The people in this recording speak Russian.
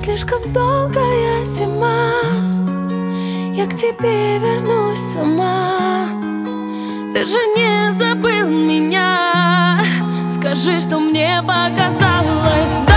слишком долгая зима, я к тебе вернусь сама. Ты же не забыл меня, скажи, что мне показалось.